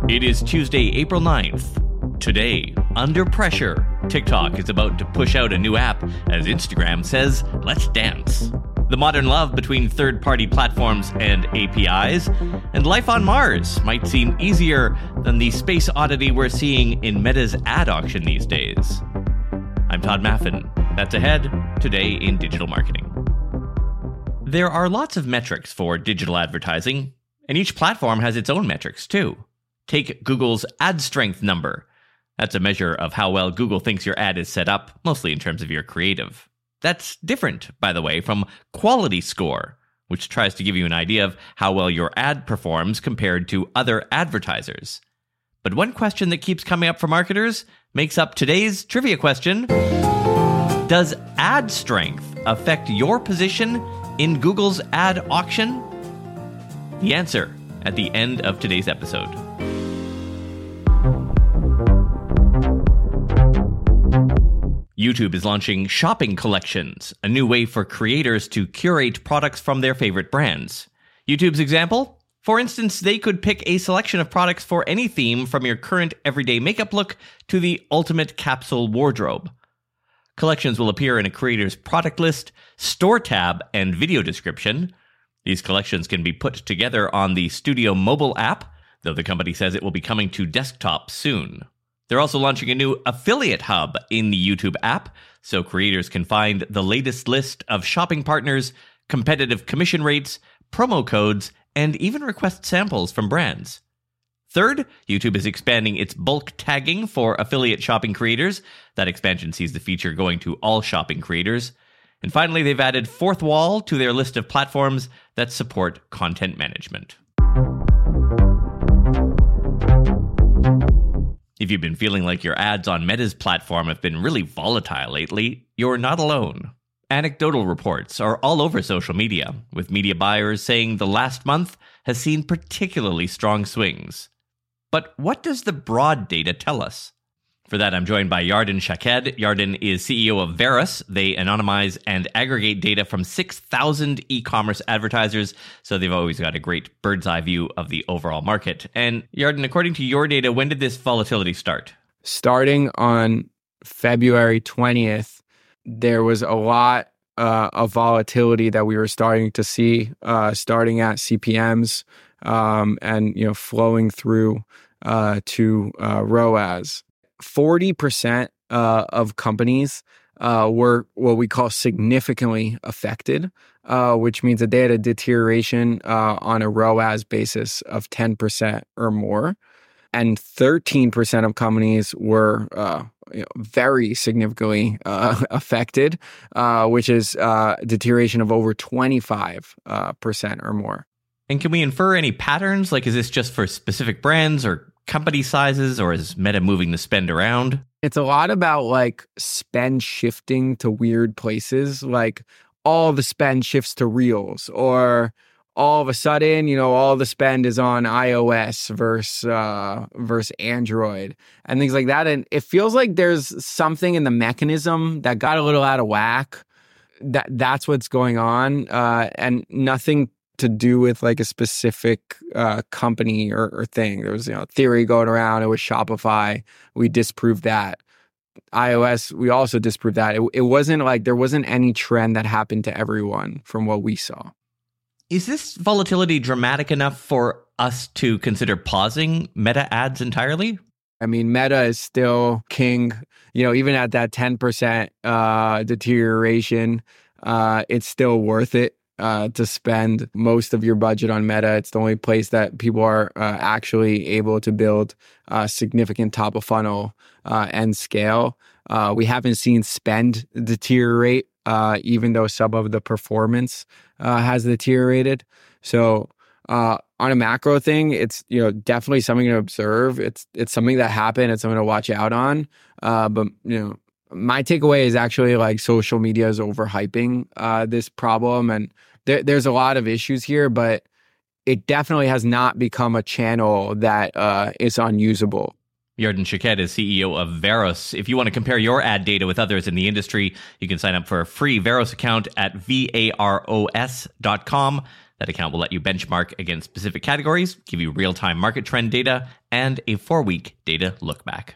It is Tuesday, April 9th. Today, under pressure, TikTok is about to push out a new app as Instagram says, let's dance. The modern love between third-party platforms and APIs, and life on Mars might seem easier than the space oddity we're seeing in Meta's ad auction these days. I'm Todd Maffin. That's ahead today in digital marketing. There are lots of metrics for digital advertising, and each platform has its own metrics too. Take Google's ad strength number. That's a measure of how well Google thinks your ad is set up, mostly in terms of your creative. That's different, by the way, from Quality Score, which tries to give you an idea of how well your ad performs compared to other advertisers. But one question that keeps coming up for marketers makes up today's trivia question. Does ad strength affect your position in Google's ad auction? The answer at the end of today's episode. YouTube is launching shopping collections, a new way for creators to curate products from their favorite brands. YouTube's example? For instance, they could pick a selection of products for any theme from your current everyday makeup look to the ultimate capsule wardrobe. Collections will appear in a creator's product list, store tab, and video description. These collections can be put together on the Studio mobile app, though the company says it will be coming to desktop soon. They're also launching a new affiliate hub in the YouTube app, so creators can find the latest list of shopping partners, competitive commission rates, promo codes, and even request samples from brands. Third, YouTube is expanding its bulk tagging for affiliate shopping creators. That expansion sees the feature going to all shopping creators. And finally, they've added Fourth Wall to their list of platforms that support content management. If you've been feeling like your ads on Meta's platform have been really volatile lately, you're not alone. Anecdotal reports are all over social media, with media buyers saying the last month has seen particularly strong swings. But what does the broad data tell us? For that, I'm joined by Yarden Shaked. Yarden is CEO of Verus. They anonymize and aggregate data from 6,000 e-commerce advertisers, so they've always got a great bird's eye view of the overall market. And Yarden, according to your data, when did this volatility start? Starting on February 20th, there was a lot of volatility that we were starting to see, starting at CPMs and flowing through to ROAS. 40% of companies were what we call significantly affected, which means that they had a deterioration on a ROAS basis of 10% or more. And 13% of companies were very significantly affected, which is deterioration of over 25% or more. And can we infer any patterns? Like, is this just for specific brands or company sizes, or is Meta moving the spend around? It's a lot about spend shifting to weird places, like all the spend shifts to Reels, or all of a sudden, all the spend is on iOS versus Android and things like that. And it feels like there's something in the mechanism that got a little out of whack. That's what's going on, and nothing to do with a specific company or thing. There was theory going around. It was Shopify. We disproved that. iOS, we also disproved that. It wasn't there wasn't any trend that happened to everyone from what we saw. Is this volatility dramatic enough for us to consider pausing Meta ads entirely? I mean, Meta is still king. Even at that 10% deterioration, it's still worth it to spend most of your budget on Meta. It's the only place that people are actually able to build significant top of funnel and scale. We haven't seen spend deteriorate, even though some of the performance has deteriorated. So on a macro thing, it's definitely something to observe. It's something that happened. It's something to watch out on. But my takeaway is actually social media is overhyping this problem, and there's a lot of issues here, but it definitely has not become a channel that is unusable. Yarden Shaked is CEO of Verus. If you want to compare your ad data with others in the industry, you can sign up for a free Verus account at varos.com. That account will let you benchmark against specific categories, give you real-time market trend data, and a 4-week data look back.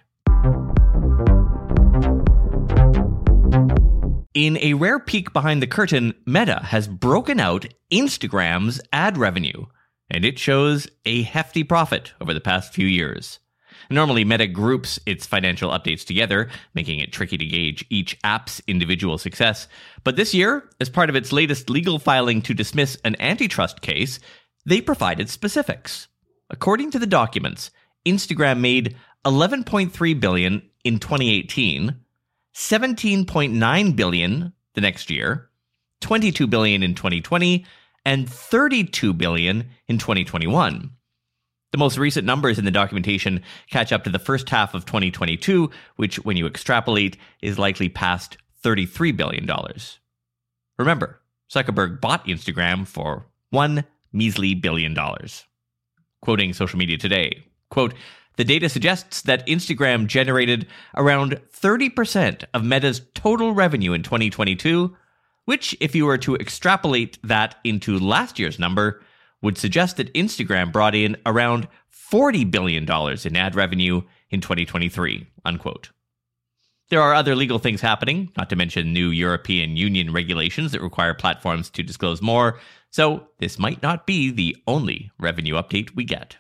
In a rare peek behind the curtain, Meta has broken out Instagram's ad revenue, and it shows a hefty profit over the past few years. Normally, Meta groups its financial updates together, making it tricky to gauge each app's individual success. But this year, as part of its latest legal filing to dismiss an antitrust case, they provided specifics. According to the documents, Instagram made $11.3 billion in 2018, $17.9 billion the next year, $22 billion in 2020, and $32 billion in 2021. The most recent numbers in the documentation catch up to the first half of 2022, which, when you extrapolate, is likely past $33 billion. Remember, Zuckerberg bought Instagram for $1 measly billion. Quoting Social Media Today, quote, "The data suggests that Instagram generated around 30% of Meta's total revenue in 2022, which, if you were to extrapolate that into last year's number, would suggest that Instagram brought in around $40 billion in ad revenue in 2023, unquote. There are other legal things happening, not to mention new European Union regulations that require platforms to disclose more, so this might not be the only revenue update we get.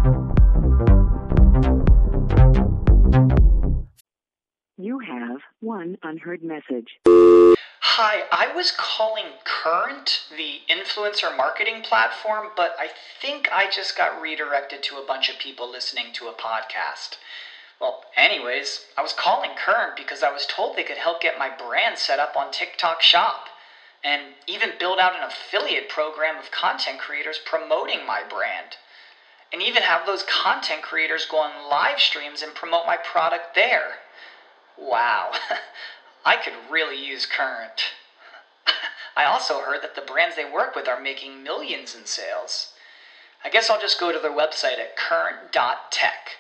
You have one unheard message. Hi, I was calling Current, the influencer marketing platform, but I think I just got redirected to a bunch of people listening to a podcast. Well, anyways, I was calling Current because I was told they could help get my brand set up on TikTok Shop, and even build out an affiliate program of content creators promoting my brand, and even have those content creators go on live streams and promote my product there. Wow, I could really use Current. I also heard that the brands they work with are making millions in sales. I guess I'll just go to their website at current.tech.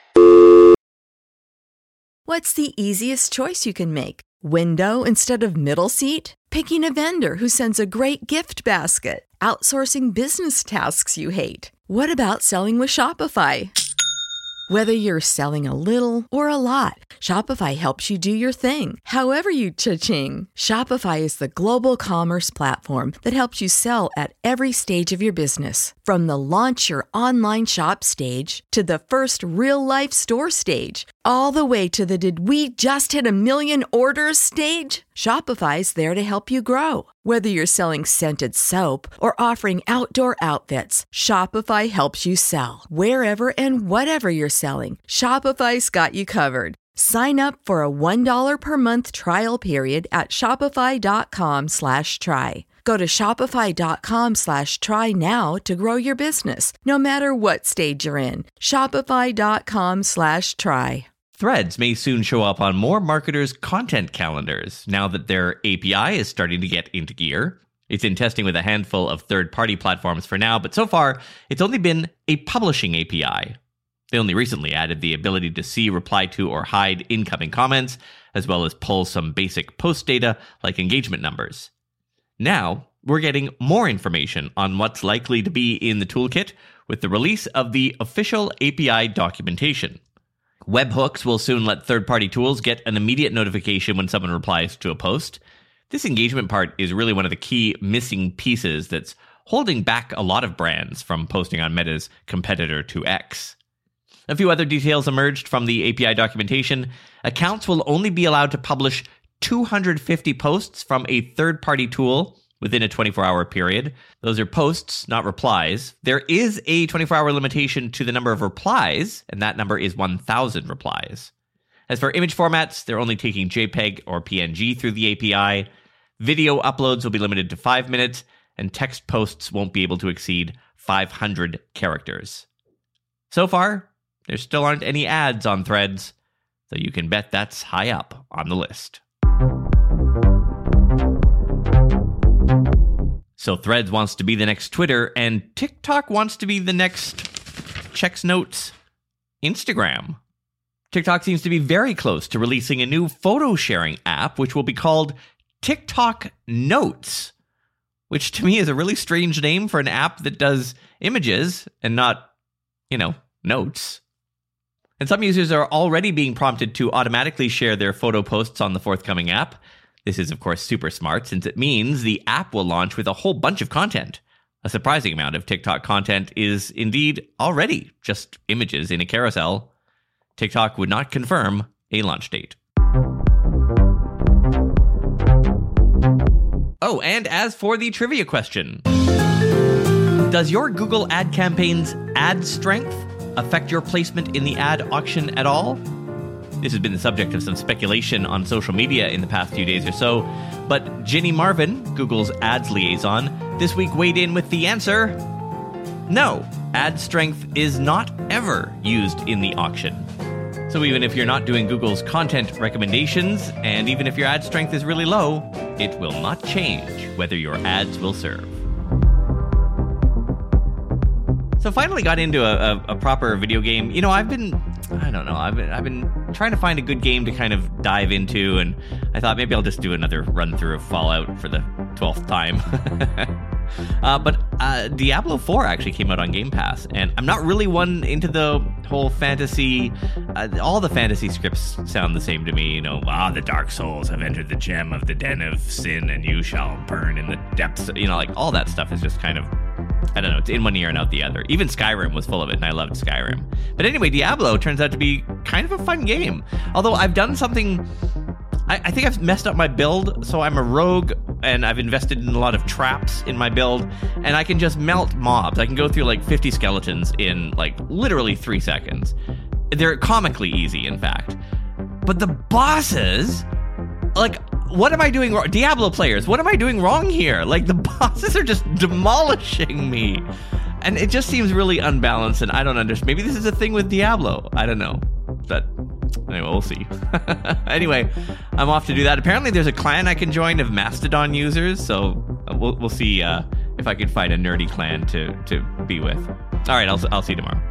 What's the easiest choice you can make? Window instead of middle seat? Picking a vendor who sends a great gift basket? Outsourcing business tasks you hate? What about selling with Shopify? Whether you're selling a little or a lot, Shopify helps you do your thing, however you cha-ching. Shopify is the global commerce platform that helps you sell at every stage of your business. From the launch your online shop stage to the first real-life store stage, all the way to the did we just hit 1 million orders stage. Shopify's there to help you grow. Whether you're selling scented soap or offering outdoor outfits, Shopify helps you sell. Wherever and whatever you're selling, Shopify's got you covered. Sign up for a $1 per month trial period at shopify.com/try. Go to shopify.com/try now to grow your business, no matter what stage you're in. Shopify.com/try. Threads may soon show up on more marketers' content calendars now that their API is starting to get into gear. It's in testing with a handful of third-party platforms for now, but so far, it's only been a publishing API. They only recently added the ability to see, reply to, or hide incoming comments, as well as pull some basic post data like engagement numbers. Now, we're getting more information on what's likely to be in the toolkit with the release of the official API documentation. Webhooks will soon let third-party tools get an immediate notification when someone replies to a post. This engagement part is really one of the key missing pieces that's holding back a lot of brands from posting on Meta's competitor to X. A few other details emerged from the API documentation. Accounts will only be allowed to publish 250 posts from a third-party tool within a 24-hour period. Those are posts, not replies. There is a 24-hour limitation to the number of replies, and that number is 1,000 replies. As for image formats, they're only taking JPEG or PNG through the API. Video uploads will be limited to 5 minutes, and text posts won't be able to exceed 500 characters. So far, there still aren't any ads on Threads, so you can bet that's high up on the list. So Threads wants to be the next Twitter, and TikTok wants to be the next, checks notes, Instagram. TikTok seems to be very close to releasing a new photo sharing app, which will be called TikTok Notes. which to me is a really strange name for an app that does images and not, notes. And some users are already being prompted to automatically share their photo posts on the forthcoming app. This is, of course, super smart since it means the app will launch with a whole bunch of content. A surprising amount of TikTok content is indeed already just images in a carousel. TikTok would not confirm a launch date. Oh, and as for the trivia question, does your Google ad campaign's ad strength affect your placement in the ad auction at all? This has been the subject of some speculation on social media in the past few days or so, but Ginny Marvin, Google's ads liaison, this week weighed in with the answer: no, ad strength is not ever used in the auction. So even if you're not doing Google's content recommendations, and even if your ad strength is really low, it will not change whether your ads will serve. So finally got into a proper video game. I've been trying to find a good game to kind of dive into, and I thought maybe I'll just do another run through of Fallout for the 12th time. But Diablo 4 actually came out on Game Pass, and I'm not really one into the whole fantasy. All the fantasy scripts sound the same to me. The Dark Souls have entered the gem of the den of sin, and you shall burn in the depths. All that stuff is just kind of, I don't know, it's in one ear and out the other. Even Skyrim was full of it, and I loved Skyrim. But anyway, Diablo turns out to be kind of a fun game. Although I've done something, I think I've messed up my build, so I'm a rogue, and I've invested in a lot of traps in my build, and I can just melt mobs. I can go through 50 skeletons in literally 3 seconds. They're comically easy, in fact. But the bosses, what am I doing wrong? Diablo players, what am I doing wrong here? The bosses are just demolishing me. And it just seems really unbalanced, and I don't understand. Maybe this is a thing with Diablo. I don't know. But anyway, we'll see. Anyway, I'm off to do that. Apparently there's a clan I can join of Mastodon users, so we'll see if I can find a nerdy clan to be with. All right, I'll see you tomorrow.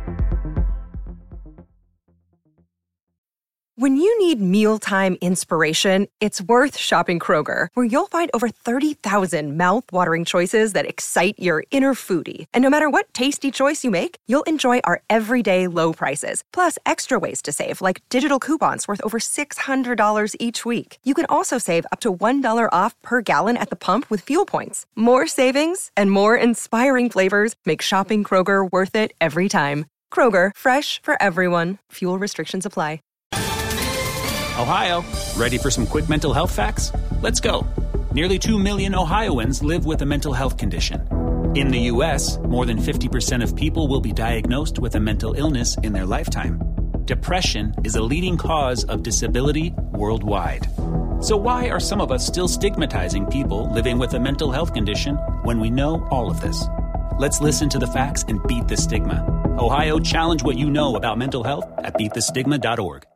When you need mealtime inspiration, it's worth shopping Kroger, where you'll find over 30,000 mouth-watering choices that excite your inner foodie. And no matter what tasty choice you make, you'll enjoy our everyday low prices, plus extra ways to save, like digital coupons worth over $600 each week. You can also save up to $1 off per gallon at the pump with fuel points. More savings and more inspiring flavors make shopping Kroger worth it every time. Kroger, fresh for everyone. Fuel restrictions apply. Ohio, ready for some quick mental health facts? Let's go. Nearly 2 million Ohioans live with a mental health condition. In the U.S., more than 50% of people will be diagnosed with a mental illness in their lifetime. Depression is a leading cause of disability worldwide. So why are some of us still stigmatizing people living with a mental health condition when we know all of this? Let's listen to the facts and beat the stigma. Ohio, challenge what you know about mental health at beatthestigma.org.